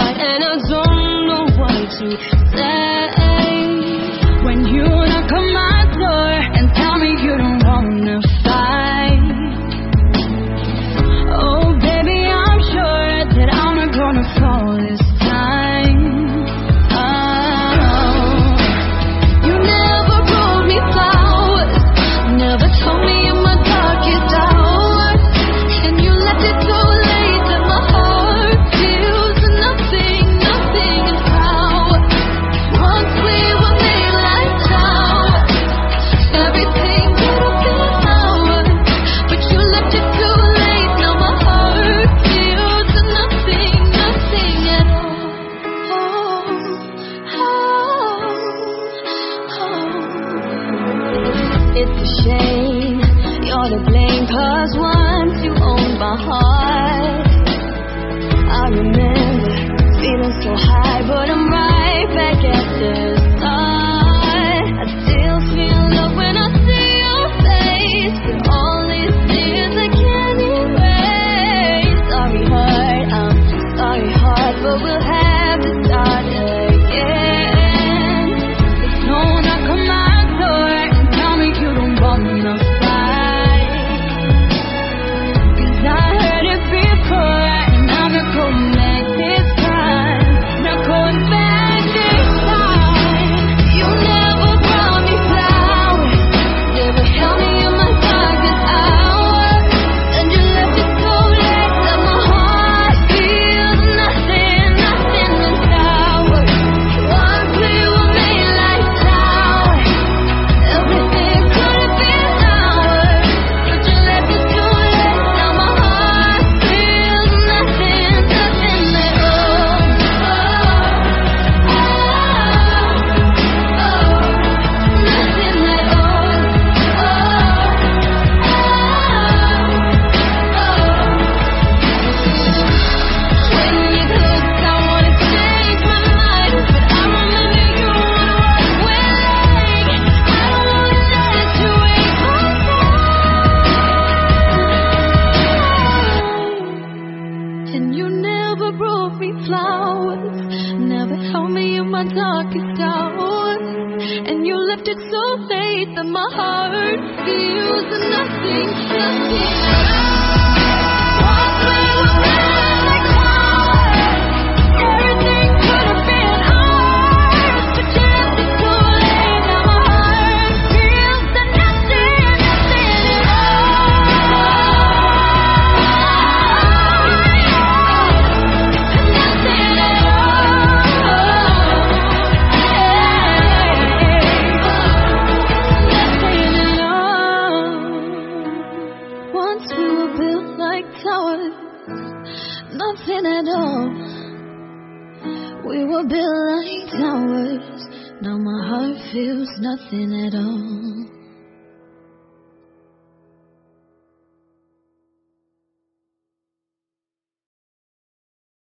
heart, and I don't know what to say. When you knock on my door and tell me you don't wanna fight, oh baby, I'm sure that I'm not gonna fall this time. Oh, you never brought me flowers, never told me in my darkest hours, and you left it too late that my heart feels nothing, nothing is power. Once we were made like towers, everything could have been ours, but you left it too late. Now my heart feels nothing, nothing at all. It's a shame you're to blame, 'cause once you owned my heart, I remember feeling so high, but I'm right back at the start. I still feel love when I see your face, but all these tears I can't erase. Sorry heart, I'm sorry heart, but we'll have to start again. There's no knock on my door and tell me you don't wanna fight, 'cause I heard it before, and I'm not going back this time, not going back this time. You never brought me flowers, never held me in my darkest hour, and you left it so late that my heart feels nothing, nothing but sour. Once we were made like towers, everything could have been ours, but you left it too late. Now my heart feels nothing, nothing at all. Nothing at all. When you look, I wanna change my mind, but I remember you was willing. I don't wanna let you waste my time. And you never brought me flowers, never held me in my darkest hours, and you left it so late that my heart feels nothing, nothing at all. Once we were made like towers, everything could have been ours, but you left it too late. Now my heart feels nothing, nothing at all. Once we were built like towers, nothing at all. We were built like towers, now my heart feels nothing at all.